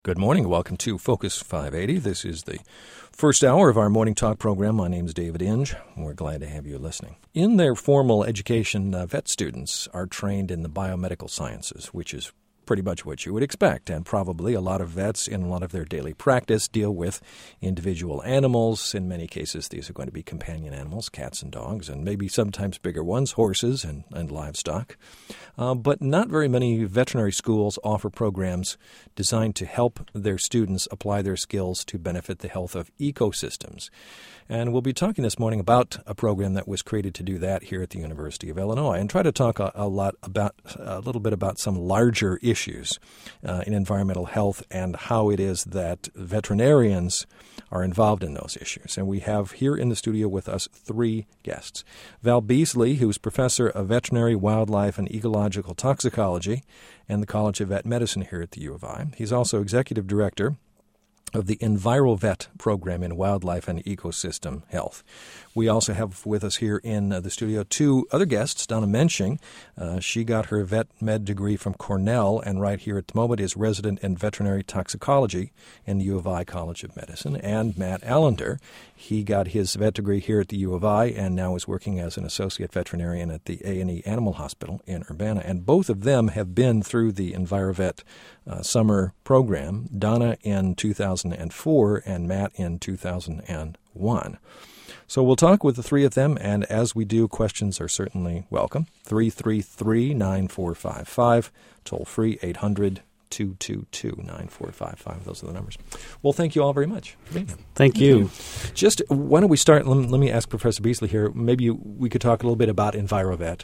Good morning. Welcome to Focus 580. This is the first hour of our morning talk program. My name is David Inge. We're glad to have you listening. In their formal education, vet students are trained in the biomedical sciences, which is pretty much what you would expect. And probably a lot of vets in a lot of their daily practice deal with individual animals. In many cases, these are going to be companion animals, cats and dogs, and maybe sometimes bigger ones, horses and livestock. But not very many veterinary schools offer programs designed to help their students apply their skills to benefit the health of ecosystems. And we'll be talking this morning about a program that was created to do that here at the University of Illinois, and try to talk a little bit about some larger issues in environmental health and how it is that veterinarians are involved in those issues. And we have here in the studio with us three guests. Val Beasley, who's professor of veterinary, wildlife, and ecological toxicology in the College of Vet Medicine here at the U of I. He's also executive director of the EnviroVet program in wildlife and ecosystem health. We also have with us here in the studio two other guests. Donna Mensching, she got her vet med degree from Cornell and right here at the moment is resident in veterinary toxicology in the U of I College of Medicine. And Matt Allender, he got his vet degree here at the U of I and now is working as an associate veterinarian at the A&E Animal Hospital in Urbana. And both of them have been through the EnviroVet summer program, Donna in 2004 and Matt in 2001. So we'll talk with the three of them, and as we do, questions are certainly welcome. 333-9455, toll free 800-222-9455. Those are the numbers. Well, thank you all very much for being here. Thank you. Just why don't we start? Let me ask Professor Beasley here. Maybe we could talk a little bit about EnviroVet.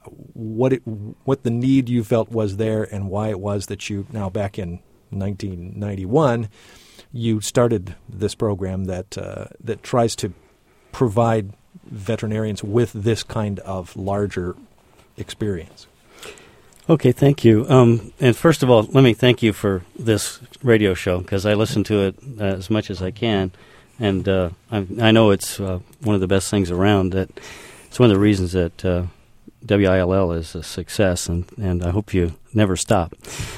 What the need you felt was there, and why it was that you now back in 1991 you started this program that tries to provide veterinarians with this kind of larger experience. Okay, thank you. And first of all, let me thank you for this radio show because I listen to it as much as I can, and I know it's one of the best things around. That it's one of the reasons that WILL is a success, and I hope you never stop.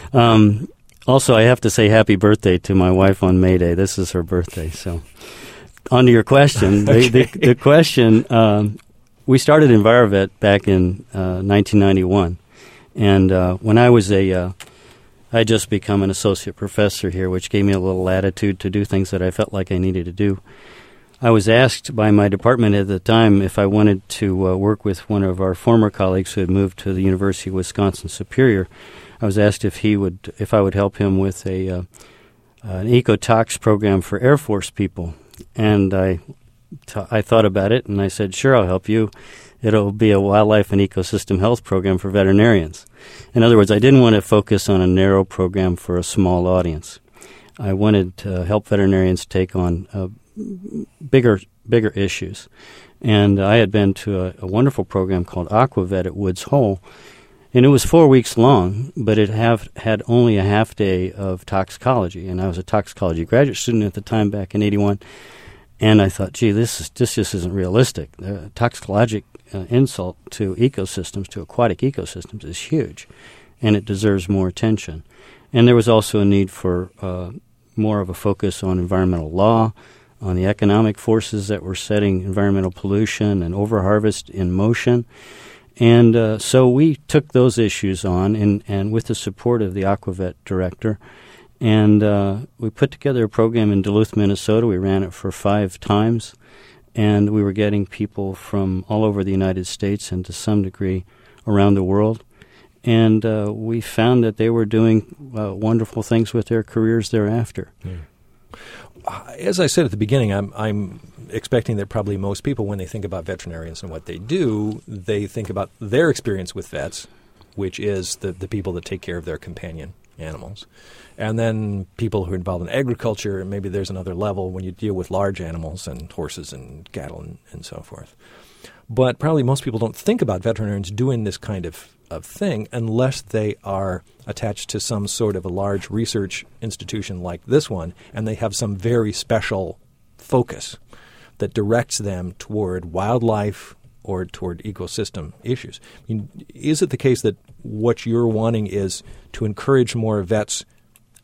Also, I have to say happy birthday to my wife on May Day. This is her birthday, so... On to your question. Okay. The question, we started EnviroVet back in 1991. And when I was I had just become an associate professor here, which gave me a little latitude to do things that I felt like I needed to do. I was asked by my department at the time if I wanted to work with one of our former colleagues who had moved to the University of Wisconsin-Superior. I was asked if I would help him with an ecotox program for Air Force people. And I thought about it, and I said, sure, I'll help you. It'll be a wildlife and ecosystem health program for veterinarians. In other words, I didn't want to focus on a narrow program for a small audience. I wanted to help veterinarians take on bigger issues. And I had been to a wonderful program called AquaVet at Woods Hole, and it was 4 weeks long, but it had only a half day of toxicology. And I was a toxicology graduate student at the time back in 81. And I thought, gee, this just isn't realistic. The toxicologic insult to ecosystems, to aquatic ecosystems, is huge. And it deserves more attention. And there was also a need for more of a focus on environmental law, on the economic forces that were setting environmental pollution and overharvest in motion. And so we took those issues on, and with the support of the AquaVet director, and we put together a program in Duluth, Minnesota. We ran it for 5 times, and we were getting people from all over the United States and to some degree around the world. And we found that they were doing wonderful things with their careers thereafter. Yeah. As I said at the beginning, I'm expecting that probably most people, when they think about veterinarians and what they do, they think about their experience with vets, which is the people that take care of their companion animals. And then people who are involved in agriculture, maybe there's another level when you deal with large animals and horses and cattle and so forth. But probably most people don't think about veterinarians doing this kind of thing unless they are attached to some sort of a large research institution like this one, and they have some very special focus that directs them toward wildlife or toward ecosystem issues. I mean, is it the case that what you're wanting is to encourage more vets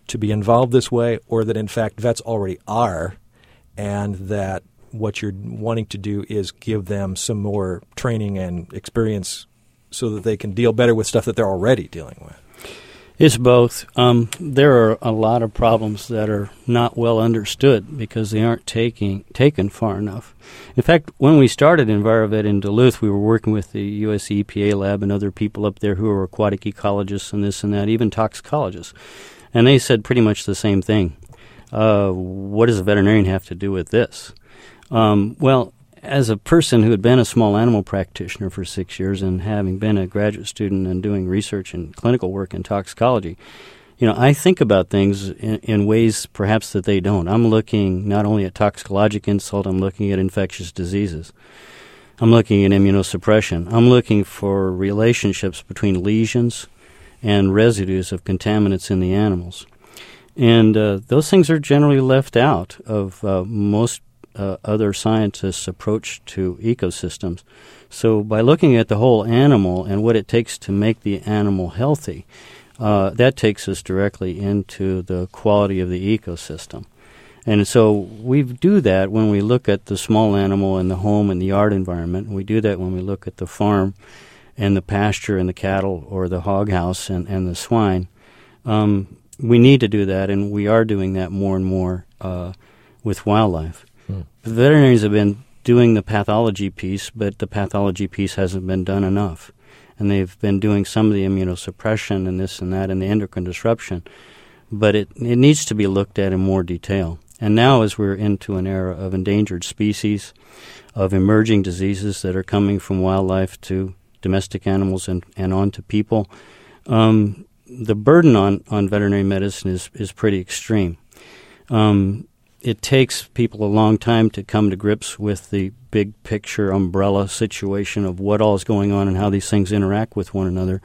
to be involved this way, or that in fact vets already are, and that what you're wanting to do is give them some more training and experience so that they can deal better with stuff that they're already dealing with? It's both. There are a lot of problems that are not well understood because they aren't taken far enough. In fact, when we started EnviroVet in Duluth, we were working with the U.S. EPA lab and other people up there who are aquatic ecologists and this and that, even toxicologists. And they said pretty much the same thing. What does a veterinarian have to do with this? Well, as a person who had been a small animal practitioner for 6 years and having been a graduate student and doing research and clinical work in toxicology, I think about things in ways perhaps that they don't. I'm looking not only at toxicologic insult, I'm looking at infectious diseases. I'm looking at immunosuppression. I'm looking for relationships between lesions and residues of contaminants in the animals. And those things are generally left out of most other scientists' approach to ecosystems. So by looking at the whole animal and what it takes to make the animal healthy, that takes us directly into the quality of the ecosystem. And so we do that when we look at the small animal in the home and the yard environment. We do that when we look at the farm and the pasture and the cattle or the hog house and the swine. We need to do that, and we are doing that more and more with wildlife. The veterinarians have been doing the pathology piece, but the pathology piece hasn't been done enough. And they've been doing some of the immunosuppression and this and that and the endocrine disruption, but it needs to be looked at in more detail. And now as we're into an era of endangered species, of emerging diseases that are coming from wildlife to domestic animals and on to people, the burden on veterinary medicine is pretty extreme. It takes people a long time to come to grips with the big picture umbrella situation of what all is going on and how these things interact with one another.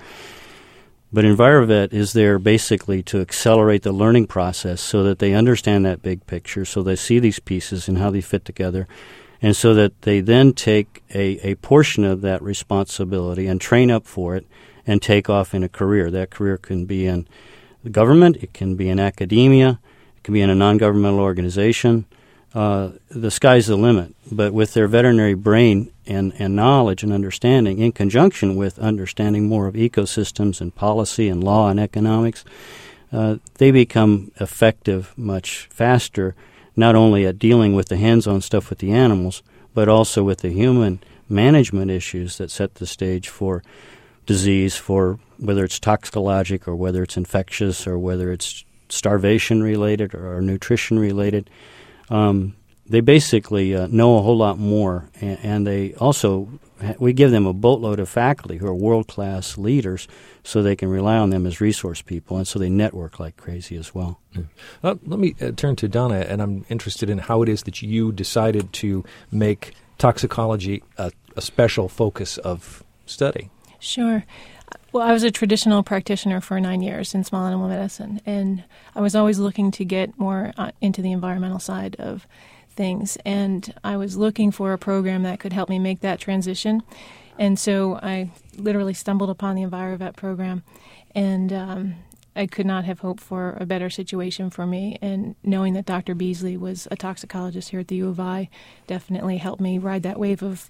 But EnviroVet is there basically to accelerate the learning process so that they understand that big picture, so they see these pieces and how they fit together, and so that they then take a portion of that responsibility and train up for it and take off in a career. That career can be in the government, it can be in academia, it can be in a non-governmental organization. The sky's the limit. But with their veterinary brain and knowledge and understanding, in conjunction with understanding more of ecosystems and policy and law and economics, they become effective much faster, not only at dealing with the hands-on stuff with the animals, but also with the human management issues that set the stage for disease, for whether it's toxicologic or whether it's infectious or whether it's starvation-related or nutrition-related. They basically know a whole lot more, and they also, we give them a boatload of faculty who are world-class leaders so they can rely on them as resource people, and so they network like crazy as well. Let me turn to Donna, and I'm interested in how it is that you decided to make toxicology a special focus of study. Sure. Well, I was a traditional practitioner for 9 years in small animal medicine, and I was always looking to get more into the environmental side of things, and I was looking for a program that could help me make that transition. And so I literally stumbled upon the EnviroVet program, and I could not have hoped for a better situation for me. And knowing that Dr. Beasley was a toxicologist here at the U of I definitely helped me ride that wave of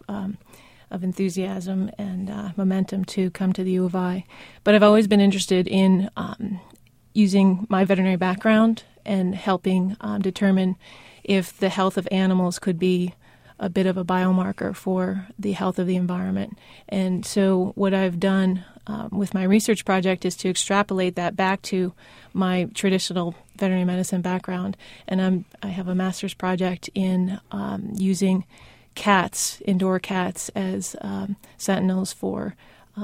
enthusiasm and momentum to come to the U of I. But I've always been interested in using my veterinary background and helping determine if the health of animals could be a bit of a biomarker for the health of the environment. And so what I've done with my research project is to extrapolate that back to my traditional veterinary medicine background. And I have a master's project in using cats, indoor cats, as sentinels for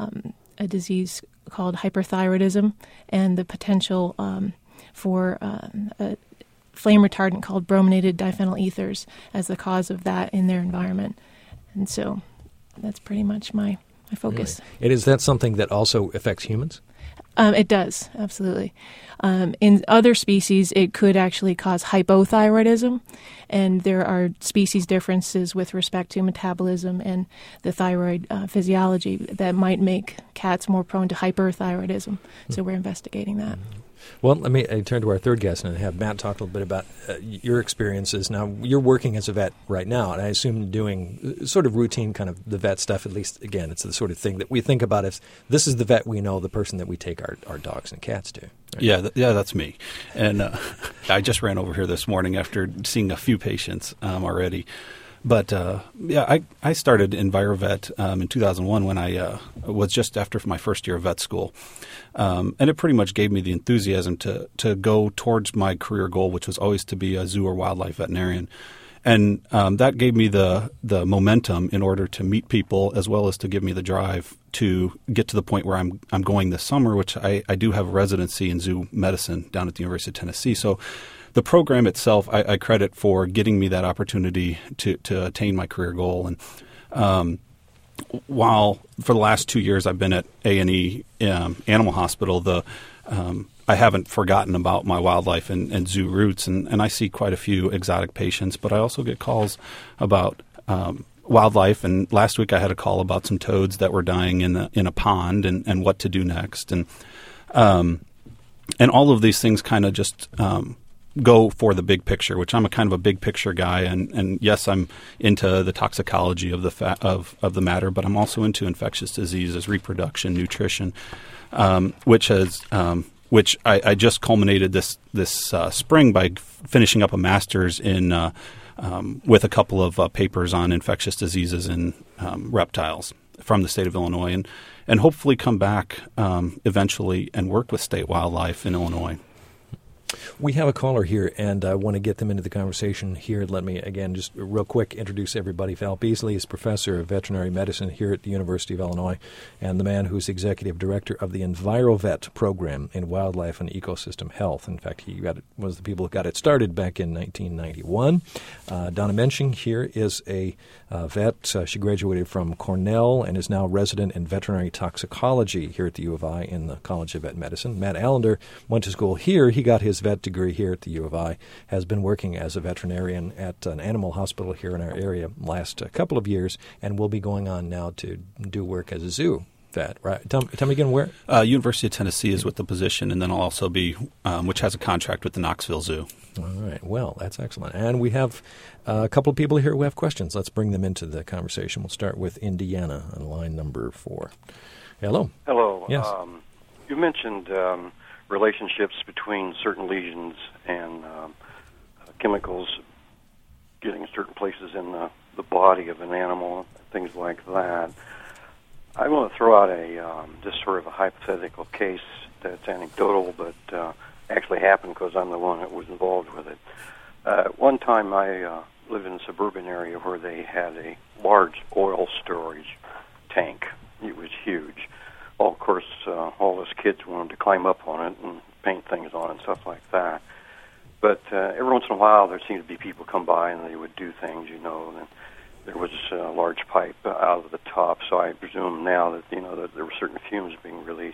a disease called hyperthyroidism and the potential for a flame retardant called brominated diphenyl ethers as the cause of that in their environment. And so that's pretty much my focus. Really? And is that something that also affects humans? It does, absolutely. In other species, it could actually cause hypothyroidism, and there are species differences with respect to metabolism and the thyroid physiology that might make cats more prone to hyperthyroidism. So we're investigating that. Well, let me turn to our third guest and have Matt talk a little bit about your experiences. Now, you're working as a vet right now, and I assume doing sort of routine kind of the vet stuff, at least, again, it's the sort of thing that we think about as this is the vet we know, the person that we take our dogs and cats to. Right? Yeah, that's me. And I just ran over here this morning after seeing a few patients already. But, I started EnviroVet in 2001 when I was just after my first year of vet school. And it pretty much gave me the enthusiasm to go towards my career goal, which was always to be a zoo or wildlife veterinarian. And that gave me the momentum in order to meet people as well as to give me the drive to get to the point where I'm going this summer, which I do have a residency in zoo medicine down at the University of Tennessee. So the program itself, I credit for getting me that opportunity to attain my career goal. And while for the last 2 years I've been at A&E Animal Hospital, I haven't forgotten about my wildlife and zoo roots, and I see quite a few exotic patients, but I also get calls about wildlife. And last week I had a call about some toads that were dying in a pond and what to do next. And all of these things kind of just go for the big picture, which I'm a kind of a big picture guy, and yes, I'm into the toxicology of the matter, but I'm also into infectious diseases, reproduction, nutrition, which I just culminated this spring by finishing up a master's in with a couple of papers on infectious diseases in reptiles from the state of Illinois, and hopefully come back eventually and work with state wildlife in Illinois. We have a caller here, and I want to get them into the conversation here. Let me, again, just real quick introduce everybody. Val Beasley is professor of veterinary medicine here at the University of Illinois and the man who's executive director of the EnviroVet program in wildlife and ecosystem health. In fact, he was the people who got it started back in 1991. Donna Mensching here is a vet. She graduated from Cornell and is now resident in veterinary toxicology here at the U of I in the College of Vet Medicine. Matt Allender went to school here. He got his vet degree here at the U of I, has been working as a veterinarian at an animal hospital here in our area last couple of years, and will be going on now to do work as a zoo vet. Right? Tell me again where? University of Tennessee is with the position, and then I'll also be, which has a contract with the Knoxville Zoo. All right. Well, that's excellent. And we have a couple of people here who have questions. Let's bring them into the conversation. We'll start with Indiana on line number 4. Hello. Hello. Yes. You mentioned relationships between certain lesions and chemicals getting in certain places in the body of an animal, things like that. I want to throw out just sort of a hypothetical case that's anecdotal, but actually happened because I'm the one that was involved with it. One time I lived in a suburban area where they had a large oil storage tank. It was huge. Well, of course, all us kids wanted to climb up on it and paint things on it and stuff like that. But every once in a while, there seemed to be people come by and they would do things, and there was a large pipe out of the top. So I presume now that that there were certain fumes being released.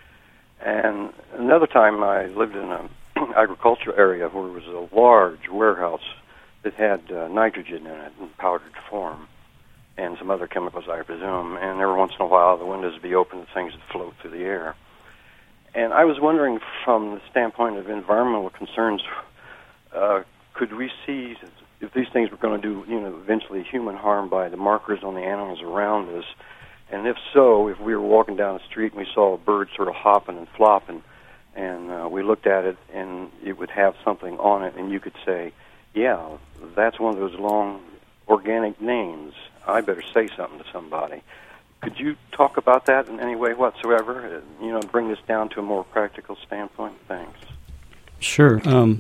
And another time, I lived in an agricultural area where there was a large warehouse that had nitrogen in it in powdered form, and some other chemicals, I presume. And every once in a while, the windows would be open and things would float through the air. And I was wondering, from the standpoint of environmental concerns, could we see if these things were going to do, eventually human harm by the markers on the animals around us? And if so, if we were walking down the street and we saw a bird sort of hopping and flopping, and we looked at it and it would have something on it, and you could say, yeah, that's one of those long organic names. I better say something to somebody. Could you talk about that in any way whatsoever? Bring this down to a more practical standpoint? Thanks. Sure.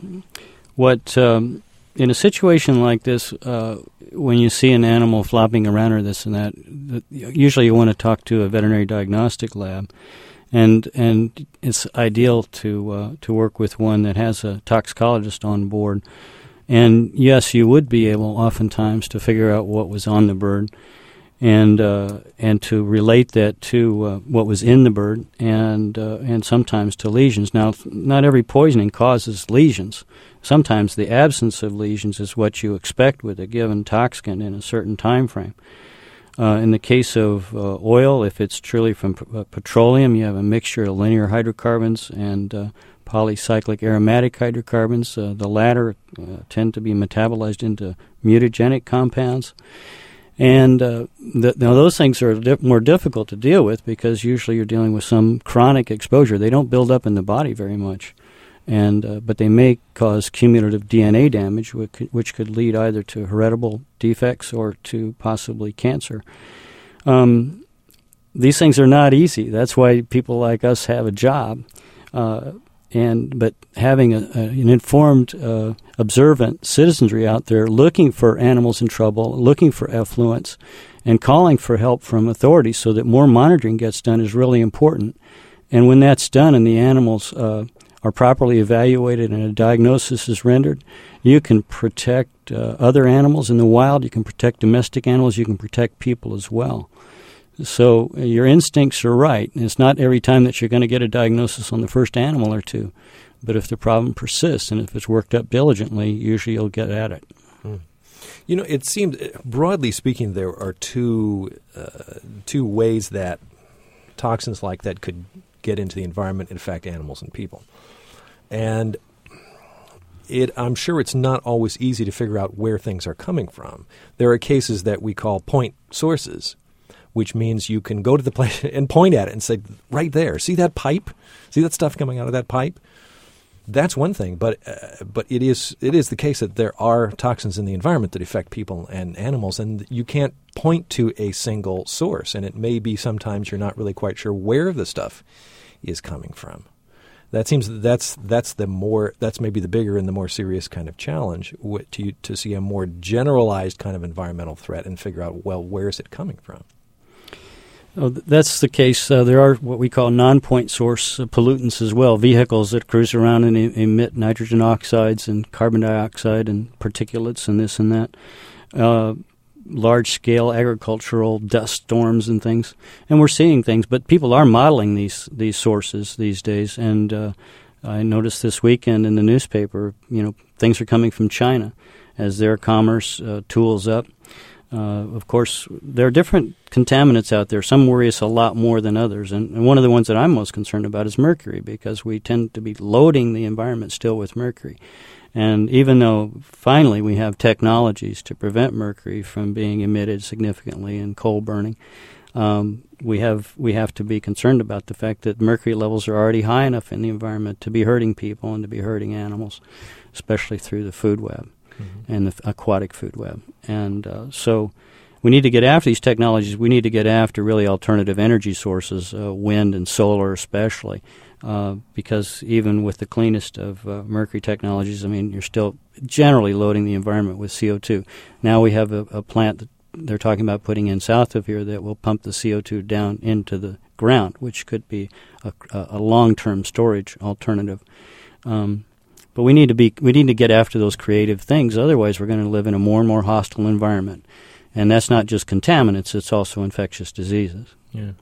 In a situation like this, when you see an animal flopping around or this and that, usually you want to talk to a veterinary diagnostic lab, and it's ideal to work with one that has a toxicologist on board. And yes, you would be able oftentimes to figure out what was on the bird, and to relate that to what was in the bird, and sometimes to lesions. Now, not every poisoning causes lesions. Sometimes the absence of lesions is what you expect with a given toxicant in a certain time frame. In the case of oil, if it's truly from petroleum, you have a mixture of linear hydrocarbons and polycyclic aromatic hydrocarbons. The latter tend to be metabolized into mutagenic compounds. And now those things are more difficult to deal with because usually you're dealing with some chronic exposure. They don't build up in the body very much, but they may cause cumulative DNA damage, which could lead either to heritable defects or to possibly cancer. These things are not easy. That's why people like us have a job. But having an informed, observant citizenry out there looking for animals in trouble, looking for effluents, and calling for help from authorities so that more monitoring gets done is really important. And when that's done and the animals are properly evaluated and a diagnosis is rendered, you can protect other animals in the wild, you can protect domestic animals, you can protect people as well. So your instincts are right. It's not every time that you're going to get a diagnosis on the first animal or two. But if the problem persists and if it's worked up diligently, usually you'll get at it. You know, it seems, broadly speaking, there are two ways that toxins like that could get into the environment and affect animals and people. And I'm sure it's not always easy to figure out where things are coming from. There are cases that we call point sources, which means you can go to the place and point at it and say, right there, see that pipe? See that stuff coming out of that pipe? That's one thing, but it is the case that there are toxins in the environment that affect people and animals, and you can't point to a single source, and it may be sometimes you're not really quite sure where the stuff is coming from. That seems that's maybe the bigger and the more serious kind of challenge to see a more generalized kind of environmental threat and figure out, well, where is it coming from? Oh, that's the case. There are what we call non-point source pollutants as well, vehicles that cruise around and emit nitrogen oxides and carbon dioxide and particulates and this and that, large-scale agricultural dust storms and things. And we're seeing things, but people are modeling these sources these days. And I noticed this weekend in the newspaper, things are coming from China as their commerce tools up. Of course, there are different contaminants out there. Some worry us a lot more than others. And one of the ones that I'm most concerned about is mercury, because we tend to be loading the environment still with mercury. And even though finally we have technologies to prevent mercury from being emitted significantly in coal burning, we have to be concerned about the fact that mercury levels are already high enough in the environment to be hurting people and to be hurting animals, especially through the food web. And the aquatic food web. And so we need to get after these technologies. We need to get after really alternative energy sources, wind and solar especially, because even with the cleanest of mercury technologies, you're still generally loading the environment with CO2. Now we have a plant that they're talking about putting in south of here that will pump the CO2 down into the ground, which could be a long-term storage alternative. But we need to get after those creative things. Otherwise, we're going to live in a more and more hostile environment, and that's not just contaminants; it's also infectious diseases. Yeah.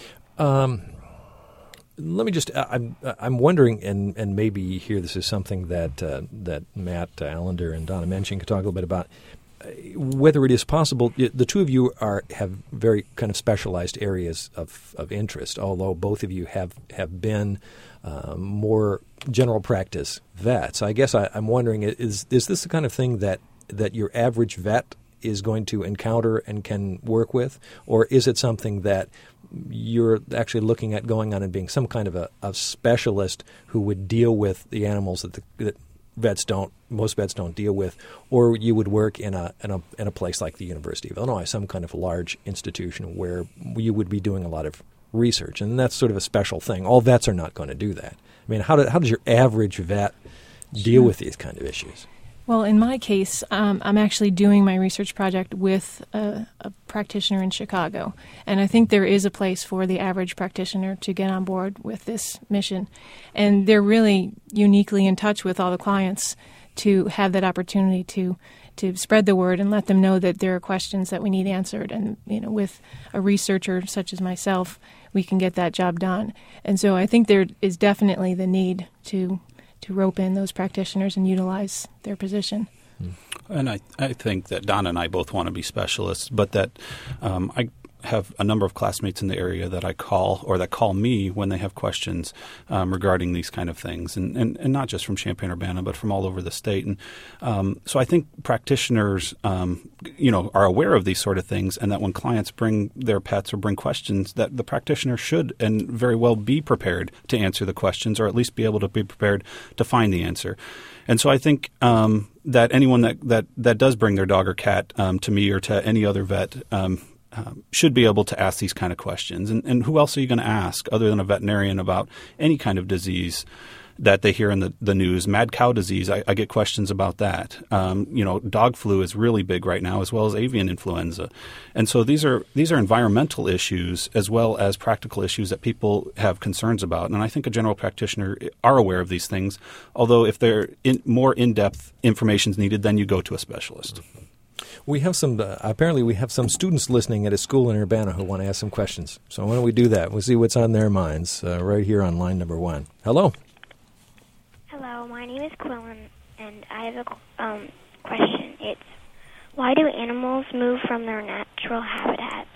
Let me just. I'm wondering, and maybe here this is something that Matt Allender and Donna Mention could talk a little bit about. Whether it is possible, the two of you have very kind of specialized areas of interest. Although both of you have been more general practice vets. I guess I'm wondering, is this the kind of thing that your average vet is going to encounter and can work with? Or is it something that you're actually looking at going on and being some kind of a specialist who would deal with the animals that most vets don't deal with, or you would work in a place like the University of Illinois, some kind of large institution where you would be doing a lot of research, and that's sort of a special thing. All vets are not going to do that. How does your average vet deal with these kind of issues? Well, in my case, I'm actually doing my research project with a practitioner in Chicago, and I think there is a place for the average practitioner to get on board with this mission. And they're really uniquely in touch with all the clients to have that opportunity to spread the word and let them know that there are questions that we need answered. And, with a researcher such as myself, we can get that job done. And so I think there is definitely the need to rope in those practitioners and utilize their position. And I think that Donna and I both want to be specialists, but that have a number of classmates in the area that I call or that call me when they have questions regarding these kind of things, and not just from Champaign-Urbana, but from all over the state. And so I think practitioners, are aware of these sort of things, and that when clients bring their pets or bring questions, that the practitioner should and very well be prepared to answer the questions, or at least be able to be prepared to find the answer. And so I think that anyone that does bring their dog or cat to me or to any other vet should be able to ask these kind of questions. And who else are you going to ask other than a veterinarian about any kind of disease that they hear in the news? Mad cow disease, I get questions about that. Dog flu is really big right now, as well as avian influenza. And so these are environmental issues as well as practical issues that people have concerns about. And I think a general practitioner are aware of these things, although if more in-depth information is needed, then you go to a specialist. We have apparently we have some students listening at a school in Urbana who want to ask some questions. So why don't we do that? We'll see what's on their minds right here on line number 1. Hello. Hello, my name is Quillen, and I have a question. It's, why do animals move from their natural habitats?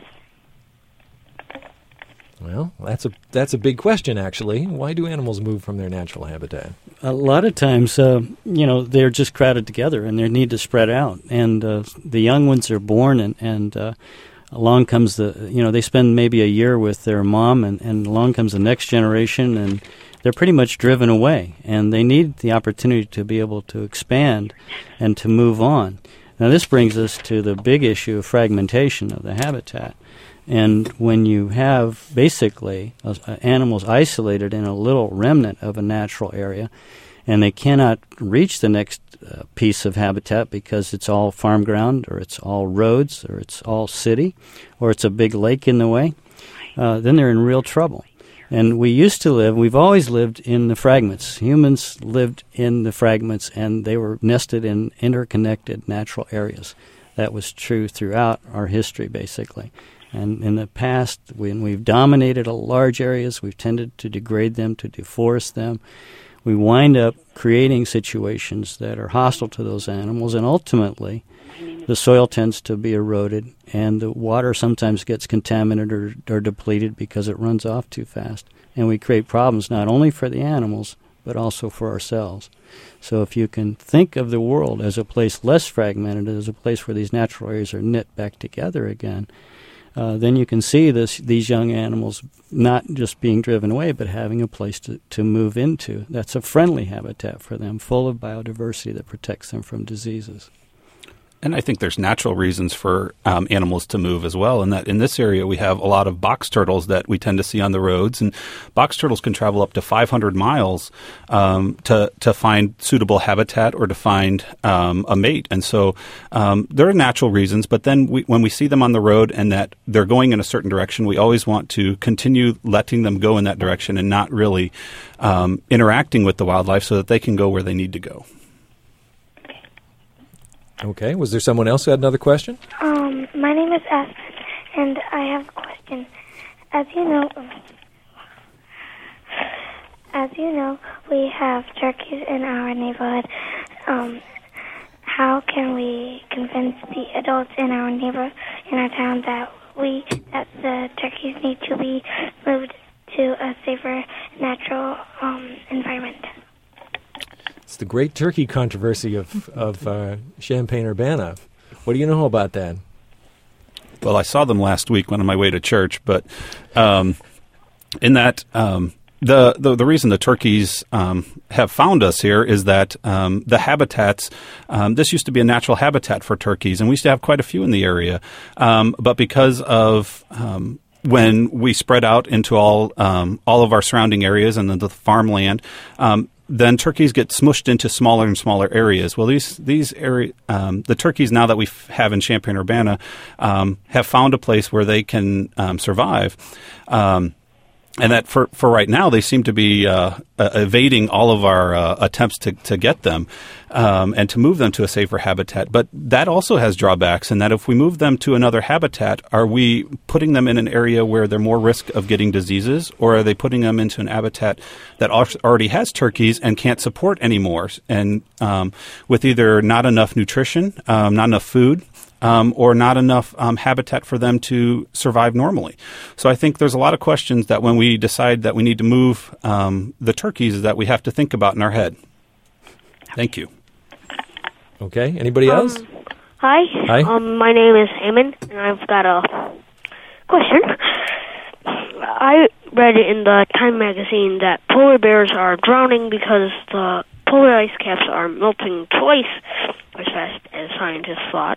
Well, that's a big question, actually. Why do animals move from their natural habitat? A lot of times, they're just crowded together and they need to spread out. And the young ones are born and along comes they spend maybe a year with their mom and along comes the next generation and they're pretty much driven away. And they need the opportunity to be able to expand and to move on. Now, this brings us to the big issue of fragmentation of the habitat. And when you have basically animals isolated in a little remnant of a natural area, and they cannot reach the next piece of habitat because it's all farm ground, or it's all roads, or it's all city, or it's a big lake in the way, then they're in real trouble. And we've always lived in the fragments. Humans lived in the fragments, and they were nested in interconnected natural areas. That was true throughout our history, basically. And in the past, when we've dominated large areas, we've tended to degrade them, to deforest them. We wind up creating situations that are hostile to those animals, and ultimately, the soil tends to be eroded, and the water sometimes gets contaminated or depleted because it runs off too fast. And we create problems not only for the animals, but also for ourselves. So if you can think of the world as a place less fragmented, as a place where these natural areas are knit back together again, then you can see these young animals not just being driven away, but having a place to move into. That's a friendly habitat for them, full of biodiversity that protects them from diseases. And I think there's natural reasons for animals to move as well. And that in this area, we have a lot of box turtles that we tend to see on the roads. And box turtles can travel up to 500 miles to find suitable habitat or to find a mate. And so there are natural reasons. But then when we see them on the road and that they're going in a certain direction, we always want to continue letting them go in that direction and not really interacting with the wildlife so that they can go where they need to go. Okay. Was there someone else who had another question? My name is Aspen, and I have a question. As you know, we have turkeys in our neighborhood. How can we convince the adults in our town that the turkeys need to be moved to a safer, natural environment? It's the great turkey controversy of Champaign-Urbana. What do you know about that? Well, I saw them last week on my way to church, but in that the reason the turkeys have found us here is that the habitats, this used to be a natural habitat for turkeys, and we used to have quite a few in the area. But because of when we spread out into all of our surrounding areas and the farmland, then turkeys get smushed into smaller and smaller areas. Well, these area, the turkeys now that we have in Champaign-Urbana have found a place where they can survive. And that for right now, they seem to be evading all of our attempts to get them. and to move them to a safer habitat. But that also has drawbacks in that if we move them to another habitat, are we putting them in an area where they're more risk of getting diseases, or are they putting them into an habitat that already has turkeys and can't support anymore, and with either not enough nutrition, not enough food, or not enough habitat for them to survive normally. So I think there's a lot of questions that when we decide that we need to move the turkeys that we have to think about in our head. Thank you. Okay. Anybody else? Hi. Hi. My name is Eamon, and I've got a question. I read in the Time magazine that polar bears are drowning because the polar ice caps are melting twice as fast as scientists thought.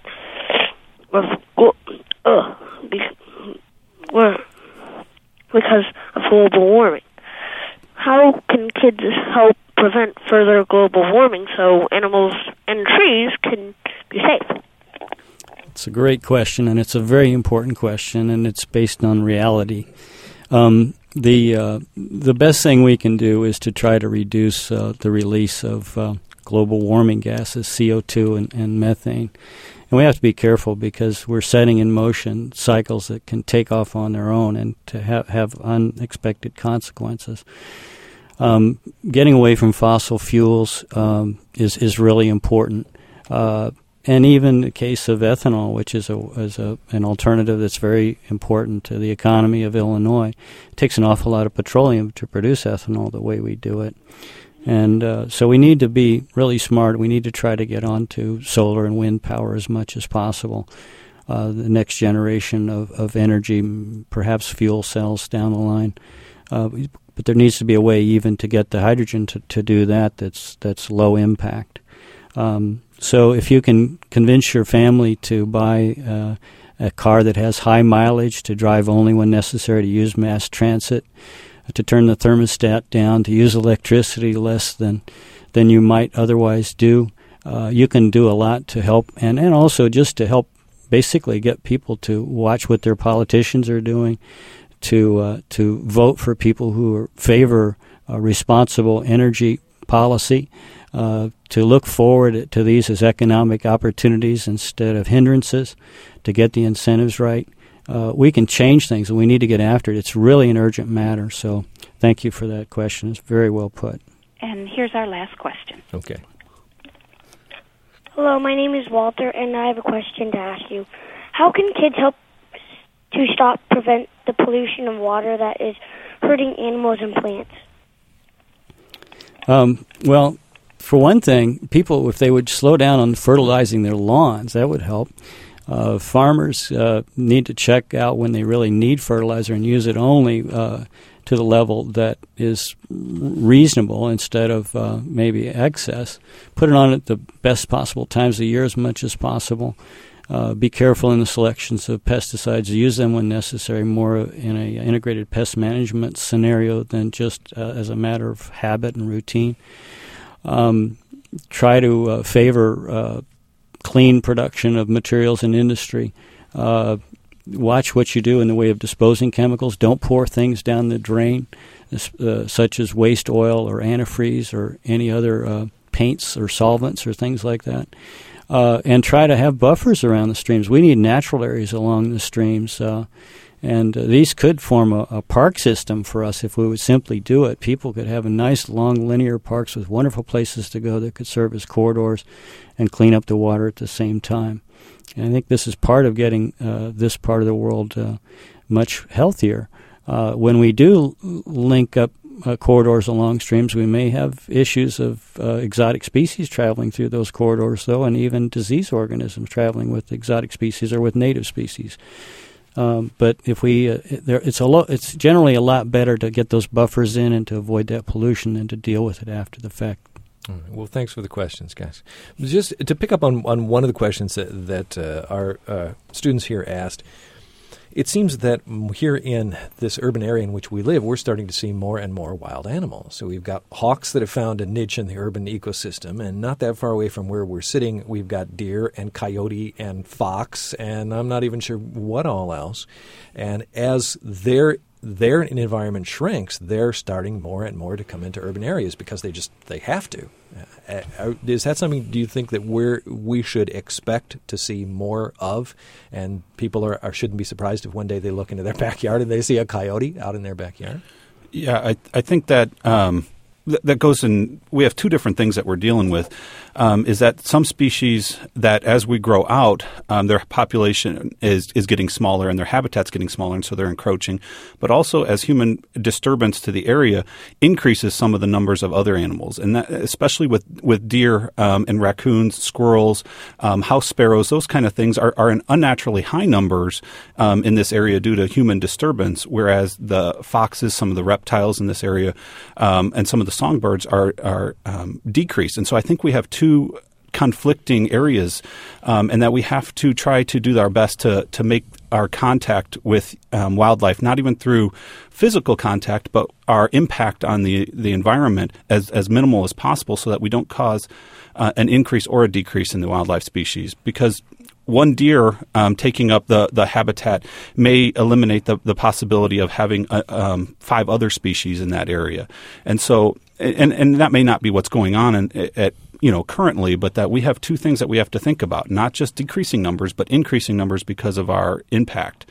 Because of global warming. How can kids help prevent further global warming so animals and trees can be safe? It's a great question, and it's a very important question, and it's based on reality. The best thing we can do is to try to reduce the release of global warming gases, CO2 and methane. And we have to be careful because we're setting in motion cycles that can take off on their own and to have unexpected consequences. Getting away from fossil fuels is really important. And even the case of ethanol, which is an alternative that's very important to the economy of Illinois, it takes an awful lot of petroleum to produce ethanol the way we do it. And so we need to be really smart. We need to try to get onto solar and wind power as much as possible. The next generation of energy, perhaps fuel cells down the line. But there needs to be a way even to get the hydrogen to do that that's low impact. So if you can convince your family to buy a car that has high mileage, to drive only when necessary, to use mass transit, to turn the thermostat down, to use electricity less than you might otherwise do, you can do a lot to help, and also just to help basically get people to watch what their politicians are doing, to vote for people who favor responsible energy policy, to look forward to these as economic opportunities instead of hindrances, to get the incentives right. We can change things, and we need to get after it. It's really an urgent matter, so thank you for that question. It's very well put. And here's our last question. Okay. Hello, my name is Walter, and I have a question to ask you. How can kids help to prevent the pollution of water that is hurting animals and plants? Well, for one thing, people, if they would slow down on fertilizing their lawns, that would help. Farmers need to check out when they really need fertilizer and use it only to the level that is reasonable instead of maybe excess. Put it on at the best possible times of the year as much as possible. Be careful in the selections of pesticides. Use them when necessary, more in an integrated pest management scenario than just as a matter of habit and routine. Try to favor clean production of materials in industry. Watch what you do in the way of disposing chemicals. Don't pour things down the drain, such as waste oil or antifreeze or any other paints or solvents or things like that. And try to have buffers around the streams. We need natural areas along the streams. And these could form a park system for us if we would simply do it. People could have a nice, long, linear parks with wonderful places to go that could serve as corridors and clean up the water at the same time. And I think this is part of getting this part of the world much healthier. When we do link up corridors along streams, we may have issues of exotic species traveling through those corridors, though, and even disease organisms traveling with exotic species or with native species. But if we, it's generally a lot better to get those buffers in and to avoid that pollution than to deal with it after the fact. All right. Well, thanks for the questions, guys. Just to pick up on one of the questions that our students here asked, it seems that here in this urban area in which we live, we're starting to see more and more wild animals. So we've got hawks that have found a niche in the urban ecosystem, and not that far away from where we're sitting, we've got deer and coyote and fox, and I'm not even sure what all else. And as their their environment shrinks, they're starting more and more to come into urban areas because they have to. Is that something, do you think, that we should expect to see more of, and people shouldn't be surprised if one day they look into their backyard and they see a coyote out in their backyard? Yeah, I think that that goes in. We have two different things that we're dealing with. Is that some species that as we grow out, their population is getting smaller and their habitat's getting smaller, and so they're encroaching. But also as human disturbance to the area increases some of the numbers of other animals, and that, especially with deer and raccoons, squirrels, house sparrows, those kind of things are in unnaturally high numbers in this area due to human disturbance, whereas the foxes, some of the reptiles in this area, and some of the songbirds are decreased. And so I think we have two conflicting areas, and that we have to try to do our best to make our contact with wildlife, not even through physical contact, but our impact on the environment as minimal as possible, so that we don't cause an increase or a decrease in the wildlife species. Because one deer taking up the habitat may eliminate the possibility of having 5 other species in that area. And so, and that may not be what's going on at currently, but that we have two things that we have to think about, not just decreasing numbers, but increasing numbers because of our impact.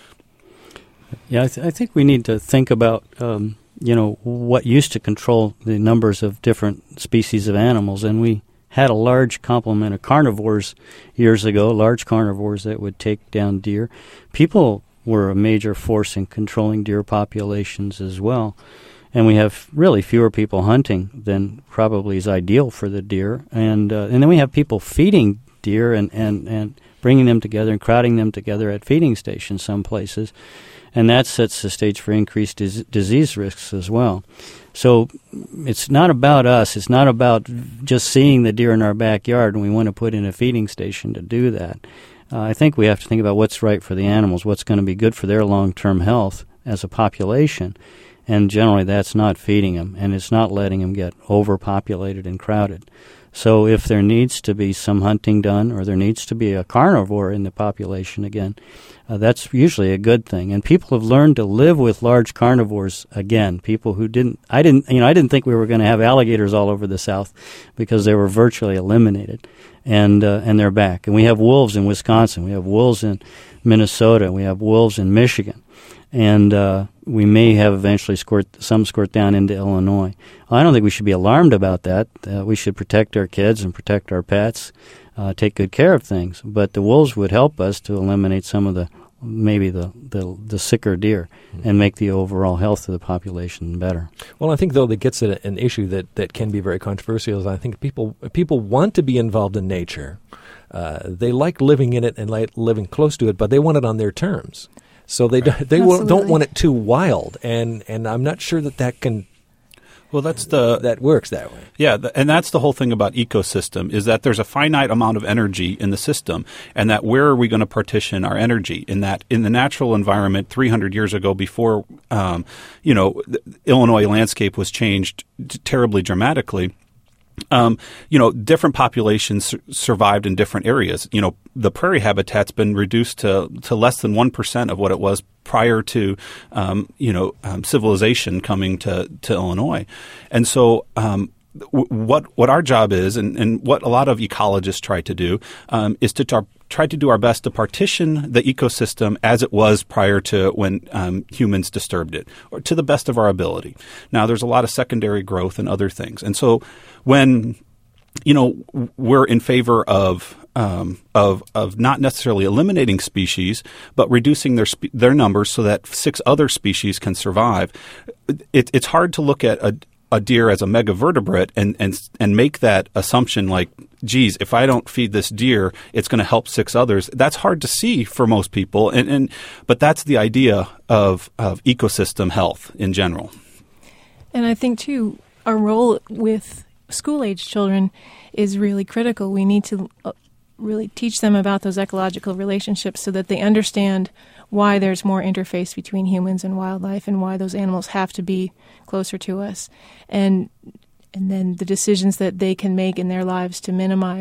Yeah, I think we need to think about, what used to control the numbers of different species of animals. And we had a large complement of carnivores years ago, large carnivores that would take down deer. People were a major force in controlling deer populations as well. And we have really fewer people hunting than probably is ideal for the deer. And then we have people feeding deer and bringing them together and crowding them together at feeding stations some places. And that sets the stage for increased disease risks as well. So it's not about us. It's not about just seeing the deer in our backyard, and we want to put in a feeding station to do that. I think we have to think about what's right for the animals, what's going to be good for their long-term health as a population. And generally that's not feeding them, and it's not letting them get overpopulated and crowded. So if there needs to be some hunting done, or there needs to be a carnivore in the population again, that's usually a good thing. And people have learned to live with large carnivores again. People who I didn't think we were going to have alligators all over the South, because they were virtually eliminated, and they're back. And we have wolves in Wisconsin, we have wolves in Minnesota, we have wolves in Michigan. And we may have eventually squirt down into Illinois. I don't think we should be alarmed about that. We should protect our kids and protect our pets, take good care of things. But the wolves would help us to eliminate some of the sicker deer and make the overall health of the population better. Well, I think, though, that gets at an issue that can be very controversial. Is I think people want to be involved in nature. They like living in it and like living close to it, but they want it on their terms. So they don't want it too wild, and I'm not sure that can. Well, that works that way. Yeah, and that's the whole thing about ecosystem, is that there's a finite amount of energy in the system, and that where are we going to partition our energy? In the natural environment 300 years ago, before the Illinois landscape was changed terribly dramatically. Different populations survived in different areas. The prairie habitat's been reduced to less than 1% of what it was prior to, civilization coming to Illinois. And so, what our job is, and what a lot of ecologists try to do, is to try to do our best to partition the ecosystem as it was prior to when humans disturbed it, or to the best of our ability. Now, there's a lot of secondary growth and other things, and so when we're in favor of not necessarily eliminating species, but reducing their numbers so that 6 other species can survive. It's hard to look at a deer as a megavertebrate and make that assumption like, geez, if I don't feed this deer, it's going to help 6 others. That's hard to see for most people, but that's the idea of ecosystem health in general. And I think, too, our role with school-age children is really critical. We need to really teach them about those ecological relationships so that they understand why there's more interface between humans and wildlife, and why those animals have to be closer to us, and then the decisions that they can make in their lives to minimize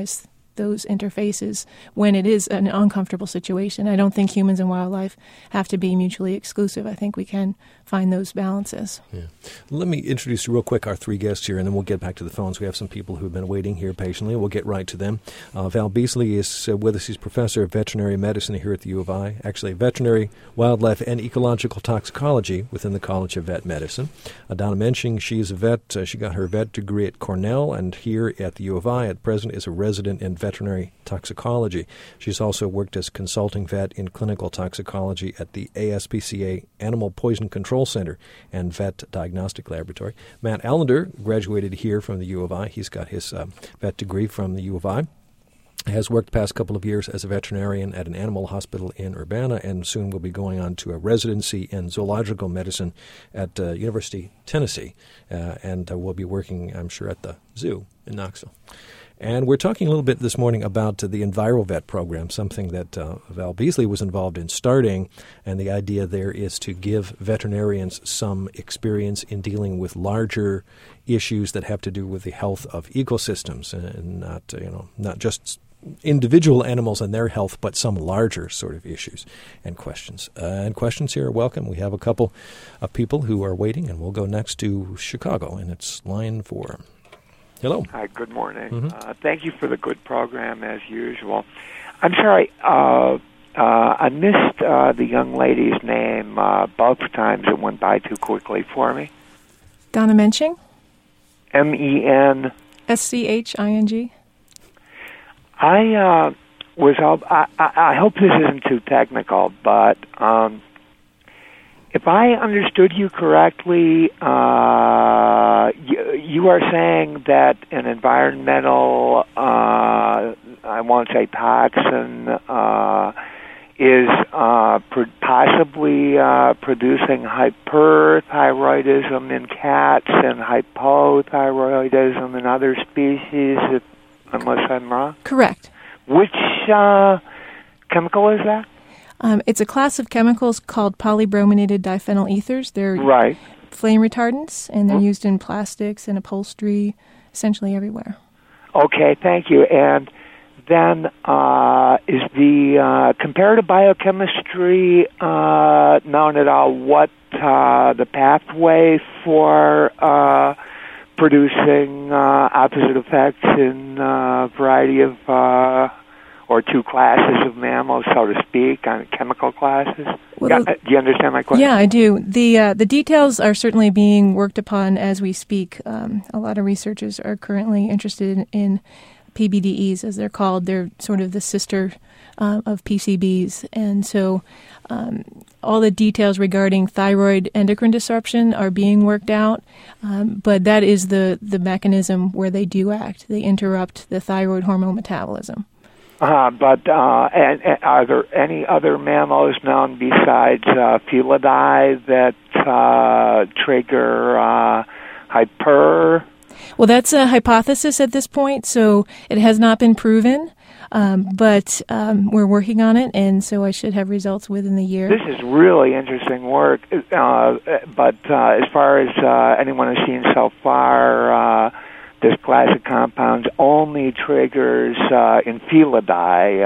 those interfaces when it is an uncomfortable situation. I don't think humans and wildlife have to be mutually exclusive. I think we can find those balances. Yeah. Let me introduce real quick our three guests here, and then we'll get back to the phones. We have some people who have been waiting here patiently. We'll get right to them. Val Beasley is with us. He's professor of veterinary medicine here at the U of I, actually veterinary, wildlife, and ecological toxicology within the College of Vet Medicine. Donna Mensching, she's a vet. She got her vet degree at Cornell, and here at the U of I at present is a resident in veterinary toxicology. She's also worked as consulting vet in clinical toxicology at the ASPCA Animal Poison Control Center and Vet Diagnostic Laboratory. Matt Allender graduated here from the U of I. He's got his vet degree from the U of I. Has worked the past couple of years as a veterinarian at an animal hospital in Urbana, and soon will be going on to a residency in zoological medicine at University of Tennessee, and will be working, I'm sure, at the zoo in Knoxville. And we're talking a little bit this morning about the EnviroVet program, something that Val Beasley was involved in starting, and the idea there is to give veterinarians some experience in dealing with larger issues that have to do with the health of ecosystems, and not just individual animals and their health, but some larger sort of issues and questions. And questions here are welcome. We have a couple of people who are waiting, and we'll go next to Chicago, and it's line 4. Hello. Hi, good morning. Thank you for the good program, as usual. I'm sorry, I missed the young lady's name both times. It went by too quickly for me. Donna Mensching? MEN? SCHING? I hope this isn't too technical, but if I understood you correctly, you are saying that an environmental, I won't say toxin, is possibly producing hyperthyroidism in cats and hypothyroidism in other species, unless I'm wrong? Correct. Which chemical is that? It's a class of chemicals called polybrominated diphenyl ethers. They're right. Flame retardants, and they're used in plastics and upholstery, essentially everywhere. Okay, thank you. And then is the comparative biochemistry known at all? What the pathway for producing opposite effects in a variety of or two classes of mammals, so to speak, on chemical classes? Well, do you understand my question? Yeah, I do. The details are certainly being worked upon as we speak. A lot of researchers are currently interested in PBDEs, as they're called. They're sort of the sister of PCBs. And so all the details regarding thyroid endocrine disruption are being worked out, but that is the mechanism where they do act. They interrupt the thyroid hormone metabolism. But and are there any other mammals known besides Felidae that trigger hyper? Well, that's a hypothesis at this point, so it has not been proven, but we're working on it, and so I should have results within the year. This is really interesting work, but as far as anyone has seen so far, this class of compounds only triggers in Felidae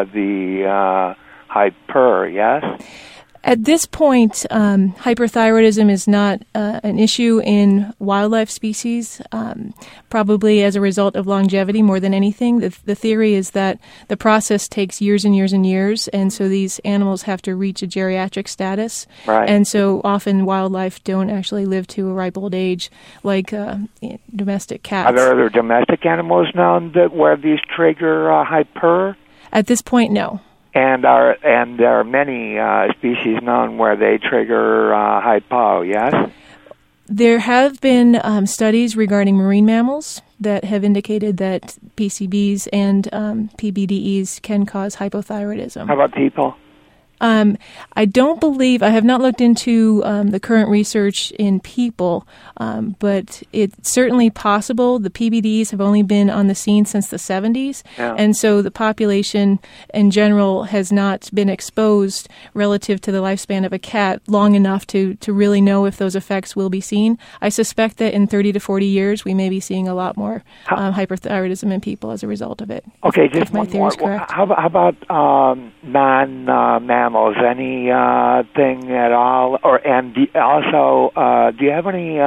the hyper, yes? At this point, hyperthyroidism is not an issue in wildlife species, probably as a result of longevity more than anything. The theory is that the process takes years and years and years, and so these animals have to reach a geriatric status. Right. And so often wildlife don't actually live to a ripe old age like domestic cats. Are there other domestic animals known that where these trigger hyper? At this point, no. And there are many species known where they trigger hypo, yes? There have been studies regarding marine mammals that have indicated that PCBs and PBDEs can cause hypothyroidism. How about people? I don't believe, I have not looked into the current research in people, but it's certainly possible. The PBDs have only been on the scene since the 70s, and so the population in general has not been exposed relative to the lifespan of a cat long enough to really know if those effects will be seen. I suspect that in 30 to 40 years, we may be seeing a lot more hyperthyroidism in people as a result of it. Okay, just one more. How about non-mammals? Anything at all? And also, do you have any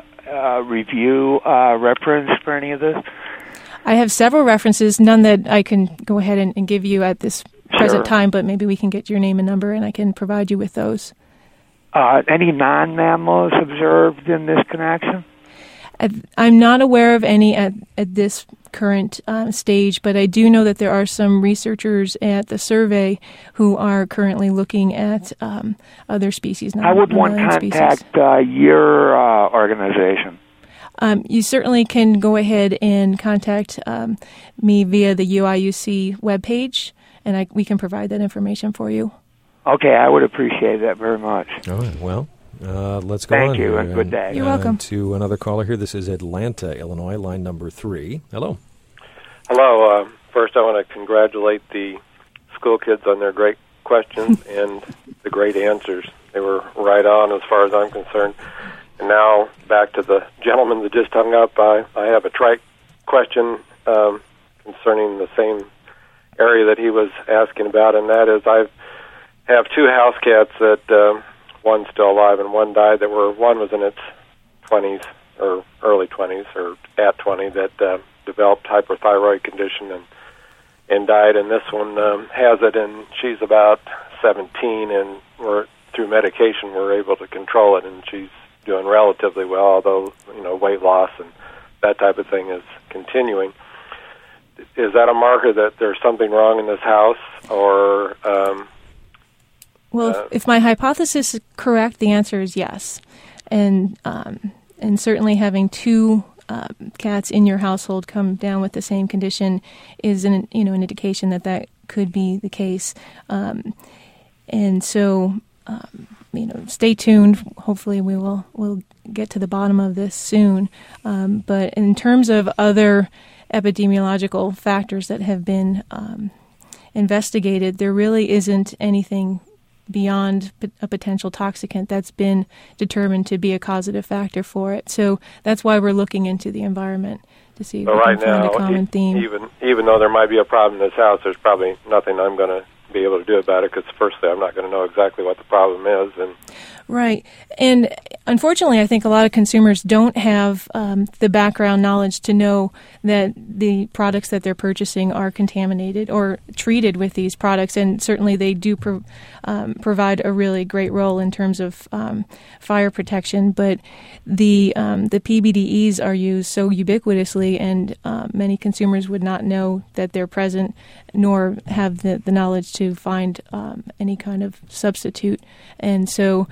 review reference for any of this? I have several references, none that I can go ahead and give you at this present time, but maybe we can get your name and number and I can provide you with those. Any non-mammals observed in this connection? I'm not aware of any at this current stage, but I do know that there are some researchers at the survey who are currently looking at other species. How would one contact your organization? You certainly can go ahead and contact me via the UIUC webpage, and we can provide that information for you. Okay, I would appreciate that very much. All right, well, let's go on. Thank you, and good day. You're welcome. To another caller here. This is Atlanta, Illinois, line number 3. Hello. Hello. First, I want to congratulate the school kids on their great questions and the great answers. They were right on as far as I'm concerned. And now, back to the gentleman that just hung up, I have a trite question concerning the same area that he was asking about, and that is I have 2 house cats that one's still alive and one died. One was in its 20s or early 20s or at 20 that developed hyperthyroid condition and died, and this one has it, and she's about 17, and through medication we're able to control it, and she's doing relatively well, although weight loss and that type of thing is continuing. Is that a marker that there's something wrong in this house, or? Well, if my hypothesis is correct, the answer is yes, and certainly having 2 cats in your household come down with the same condition is an indication that could be the case, and so stay tuned. Hopefully, we'll get to the bottom of this soon. But in terms of other epidemiological factors that have been investigated, there really isn't anything beyond a potential toxicant that's been determined to be a causative factor for it. So that's why we're looking into the environment to see if we can find a common theme. Even though there might be a problem in this house, there's probably nothing I'm going to be able to do about it, because firstly, I'm not going to know exactly what the problem is. Right. And unfortunately, I think a lot of consumers don't have the background knowledge to know that the products that they're purchasing are contaminated or treated with these products. And certainly they do provide a really great role in terms of fire protection. But the PBDEs are used so ubiquitously, and many consumers would not know that they're present, nor have the knowledge to find any kind of substitute. And so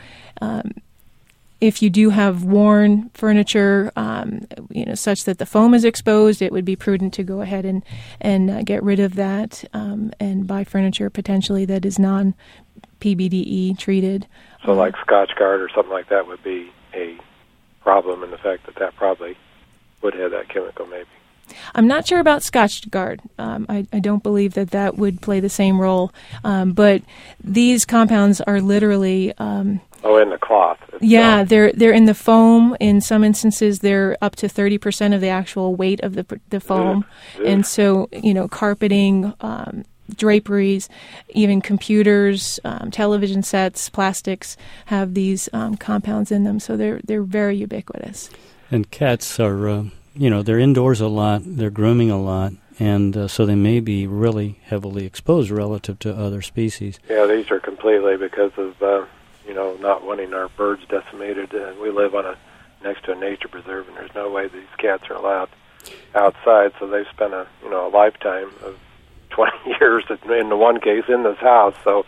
if you do have worn furniture, such that the foam is exposed, it would be prudent to go ahead and get rid of that and buy furniture potentially that is non-PBDE treated. So like Scotchgard or something like that would be a problem in the fact that probably would have that chemical maybe. I'm not sure about Scotchgard. I don't believe that would play the same role. But these compounds are literally... in the cloth. Yeah, they're in the foam. In some instances, they're up to 30% of the actual weight of the foam. And so, carpeting, draperies, even computers, television sets, plastics have these compounds in them. So they're very ubiquitous. And cats are... they're indoors a lot, they're grooming a lot, and so they may be really heavily exposed relative to other species. Yeah, these are completely because of, not wanting our birds decimated. We live next to a nature preserve, and there's no way these cats are allowed outside, so they've spent a lifetime of 20 years in the one case in this house. So,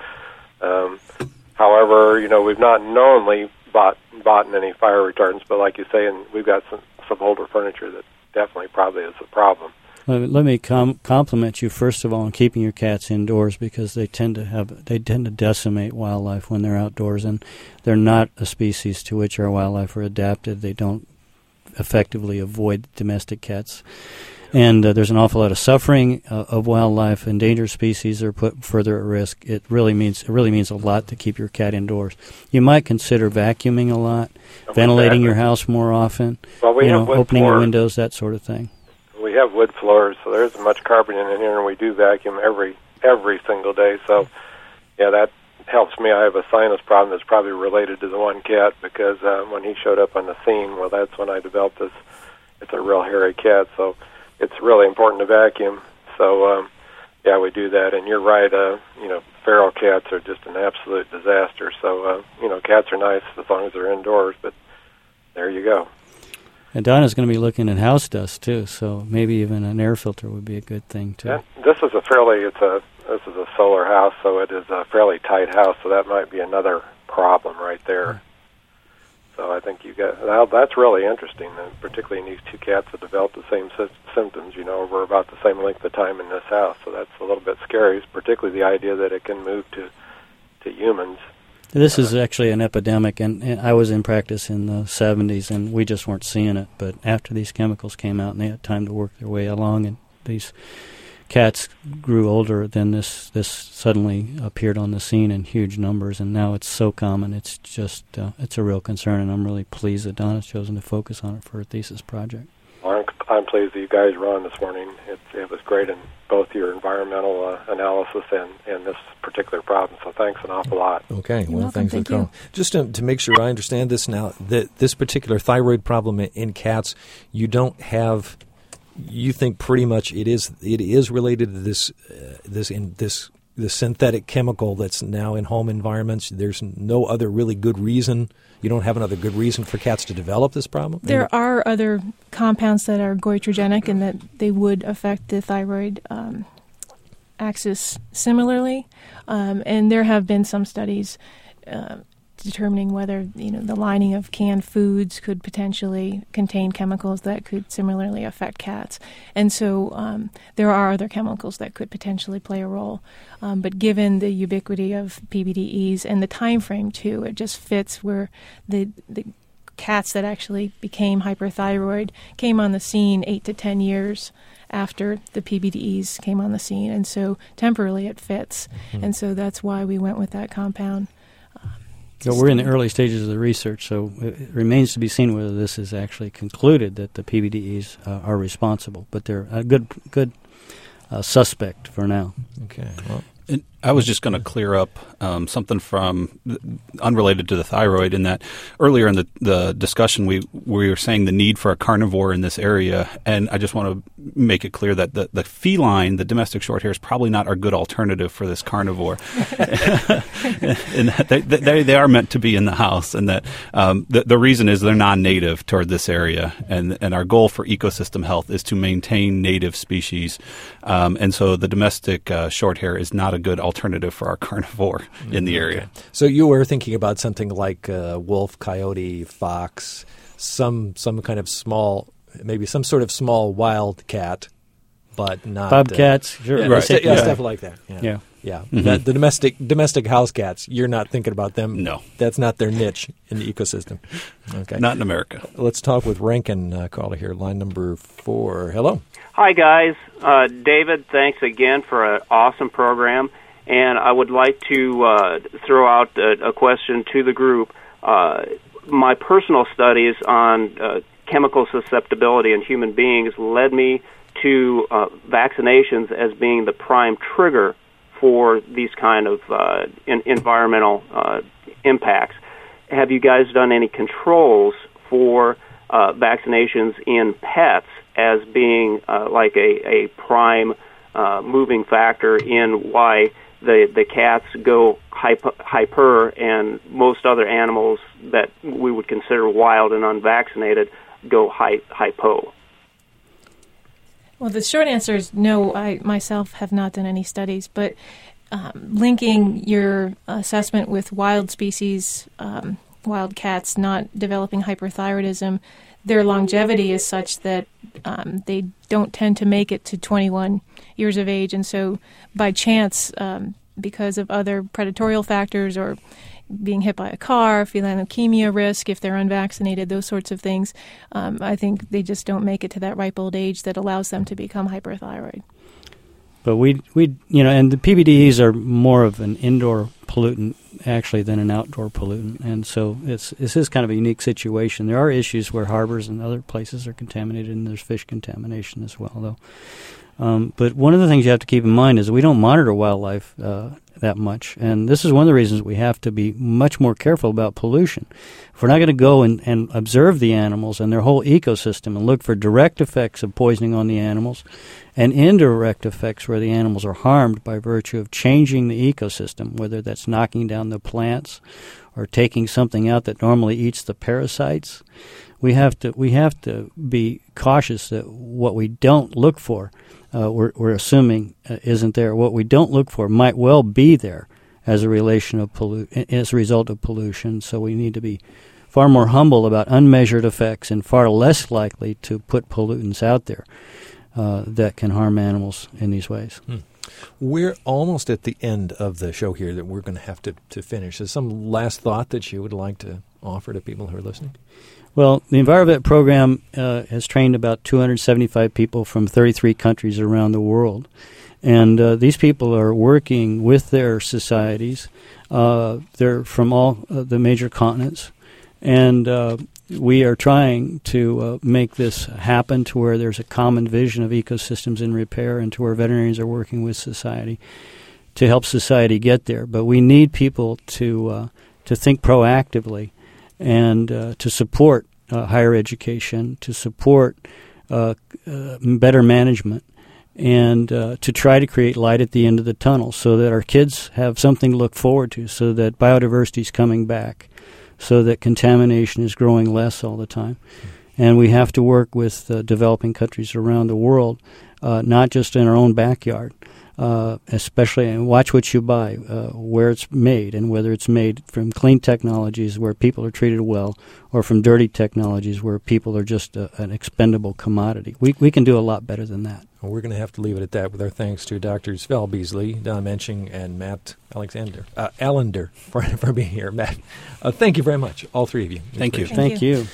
however, we've not knowingly bought any fire retardants, but like you say, and we've got some older furniture that definitely probably is a problem. Let me compliment you first of all on keeping your cats indoors, because they tend to decimate wildlife when they're outdoors, and they're not a species to which our wildlife are adapted. They don't effectively avoid domestic cats, and there's an awful lot of suffering of wildlife. Endangered species are put further at risk. It really means a lot to keep your cat indoors. You might consider vacuuming a lot, ventilating your house more often. Well, we have wood opening your floors. windows, that sort of thing. We have wood floors, so there isn't much carpet in here, and we do vacuum every single day. So, yeah, that helps me. I have a sinus problem that's probably related to the one cat, because when he showed up on the scene, well, that's when I developed this. It's a real hairy cat, so it's really important to vacuum. So, yeah, we do that. And you're right, feral cats are just an absolute disaster. So, cats are nice as long as they're indoors, but there you go. And Donna's going to be looking at house dust too, so maybe even an air filter would be a good thing too. Yeah, this is a solar house, so it is a fairly tight house, so that might be another problem right there. So I think that's really interesting, and particularly in these two cats that developed the same symptoms, over about the same length of time in this house. So that's a little bit scary, particularly the idea that it can move to humans. This is actually an epidemic, and I was in practice in the 70s, and we just weren't seeing it. But after these chemicals came out and they had time to work their way along, and these cats grew older, then this suddenly appeared on the scene in huge numbers, and now it's so common. It's just it's a real concern, and I'm really pleased that Donna's chosen to focus on it for her thesis project. Well, I'm pleased that you guys were on this morning. It was great in both your environmental analysis and this particular problem, so thanks an awful lot. Okay, well, welcome. thanks for calling. Just to make sure I understand this now, this particular thyroid problem in cats, you don't have, you think pretty much it is related to this synthetic chemical that's now in home environments. There's no other really good reason. You don't have another good reason for cats to develop this problem? There are other compounds that are goitrogenic and that they would affect the thyroid axis similarly. And there have been some studies determining whether the lining of canned foods could potentially contain chemicals that could similarly affect cats. And so there are other chemicals that could potentially play a role. But given the ubiquity of PBDEs and the time frame too, it just fits where the cats that actually became hyperthyroid came on the scene 8 to 10 years after the PBDEs came on the scene. And so temporally it fits. Mm-hmm. And so that's why we went with that compound. So we're in the early stages of the research, so it remains to be seen whether this is actually concluded that the PBDEs are responsible. But they're a good suspect for now. Okay. Well, And I was just going to clear up something from unrelated to the thyroid, in that earlier in the discussion we were saying the need for a carnivore in this area, and I just want to make it clear that the feline, the domestic short hair, is probably not our good alternative for this carnivore. And they are meant to be in the house, and that the reason is they're non-native toward this area, and our goal for ecosystem health is to maintain native species, and so the domestic short hair is not a good alternative for our carnivore in the area. Okay. So you were thinking about something like wolf, coyote, fox, some kind of small, maybe some sort of small wild cat, but not bobcats. Sure, yeah, right. Stuff like that. Yeah. Mm-hmm. The domestic house cats. You're not thinking about them. No, that's not their niche in the ecosystem. Okay, not in America. Let's talk with Rankin caller here, line number 4. Hello. Hi, guys. David, thanks again for an awesome program. And I would like to throw out a question to the group. My personal studies on chemical susceptibility in human beings led me to vaccinations as being the prime trigger for these kind of environmental impacts. Have you guys done any controls for vaccinations in pets as being like a prime moving factor in why the cats go hyper and most other animals that we would consider wild and unvaccinated go hypo? Well, the short answer is no. I myself have not done any studies, but linking your assessment with wild species wild cats not developing hyperthyroidism, their longevity is such that they don't tend to make it to 21 years of age. And so by chance, because of other predatorial factors or being hit by a car, feline leukemia risk if they're unvaccinated, those sorts of things, I think they just don't make it to that ripe old age that allows them to become hyperthyroid. But we and the PBDEs are more of an indoor pollutant actually than an outdoor pollutant, and so this is kind of a unique situation. There are issues where harbors and other places are contaminated, and there's fish contamination as well, though. But one of the things you have to keep in mind is we don't monitor wildlife that much, and this is one of the reasons we have to be much more careful about pollution. If we're not going to go and observe the animals and their whole ecosystem and look for direct effects of poisoning on the animals and indirect effects where the animals are harmed by virtue of changing the ecosystem, whether that's knocking down the plants or taking something out that normally eats the parasites, we have to be cautious that what we don't look for, we're assuming isn't there. What we don't look for might well be there as a result of pollution. So we need to be far more humble about unmeasured effects and far less likely to put pollutants out there that can harm animals in these ways. We're almost at the end of the show here that we're going to have to finish. Is some last thought that you would like to offer to people who are listening? Well, the EnviroVet program has trained about 275 people from 33 countries around the world. And these people are working with their societies. They're from all the major continents. And we are trying to make this happen to where there's a common vision of ecosystems in repair and to where veterinarians are working with society to help society get there. But we need people to think proactively and to support higher education, to support better management, and to try to create light at the end of the tunnel so that our kids have something to look forward to, so that biodiversity is coming back, so that contamination is growing less all the time. And we have to work with developing countries around the world, not just in our own backyard, especially, and watch what you buy, where it's made, and whether it's made from clean technologies where people are treated well or from dirty technologies where people are just an expendable commodity. We can do a lot better than that. Well, we're going to have to leave it at that with our thanks to Drs. Val Beasley, Don Mensching, and Matt Allender for being here. Matt, thank you very much, all three of you. Thank you. Thank you.